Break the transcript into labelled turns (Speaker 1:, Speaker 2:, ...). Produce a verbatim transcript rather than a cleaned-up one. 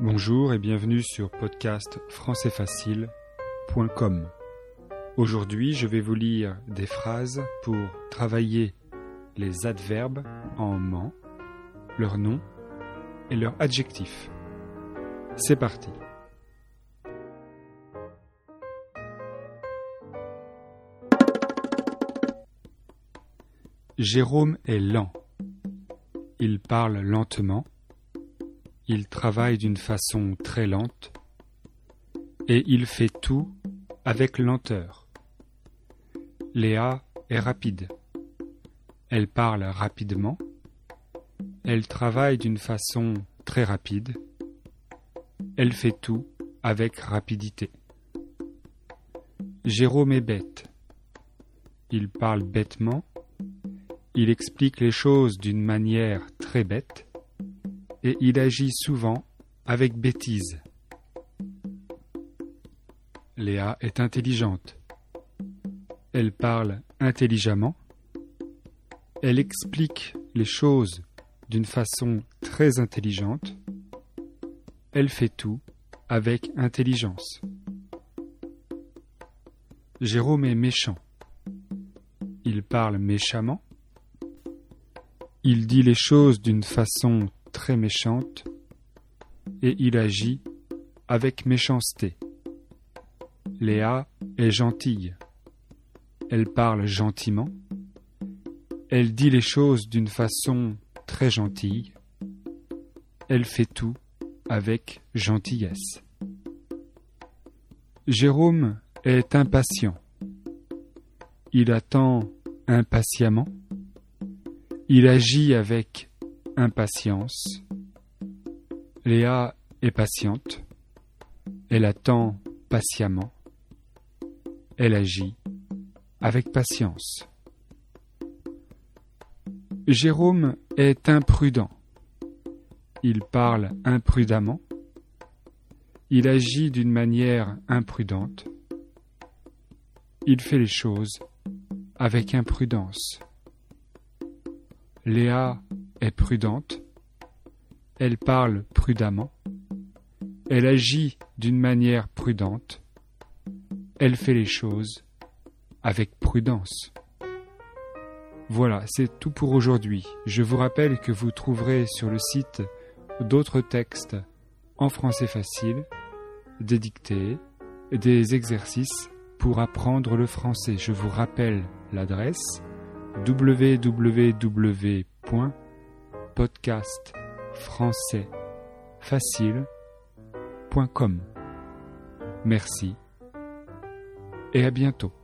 Speaker 1: Bonjour et bienvenue sur podcast français facile point com. Aujourd'hui, je vais vous lire des phrases pour travailler les adverbes en ment, leur nom et leur adjectif. C'est parti. Jérôme est lent. Il parle lentement. Il travaille d'une façon très lente et il fait tout avec lenteur. Léa est rapide. Elle parle rapidement. Elle travaille d'une façon très rapide. Elle fait tout avec rapidité. Jérôme est bête. Il parle bêtement. Il explique les choses d'une manière très bête. Et il agit souvent avec bêtise. Léa est intelligente. Elle parle intelligemment. Elle explique les choses d'une façon très intelligente. Elle fait tout avec intelligence. Jérôme est méchant. Il parle méchamment. Il dit les choses d'une façon très méchante et il agit avec méchanceté. Léa est gentille. Elle parle gentiment. Elle dit les choses d'une façon très gentille. Elle fait tout avec gentillesse. Jérôme est impatient. Il attend impatiemment. Il agit avec impatience. Léa est patiente. Elle attend patiemment. Elle agit avec patience. Jérôme est imprudent. Il parle imprudemment. Il agit d'une manière imprudente. Il fait les choses avec imprudence. Léa est prudente. Elle parle prudemment. Elle agit d'une manière prudente. Elle fait les choses avec prudence. Voilà, c'est tout pour aujourd'hui. Je vous rappelle que vous trouverez sur le site d'autres textes en français facile, des dictées, des exercices pour apprendre le français. Je vous rappelle l'adresse w w w point podcast français facile point com. Merci et à bientôt.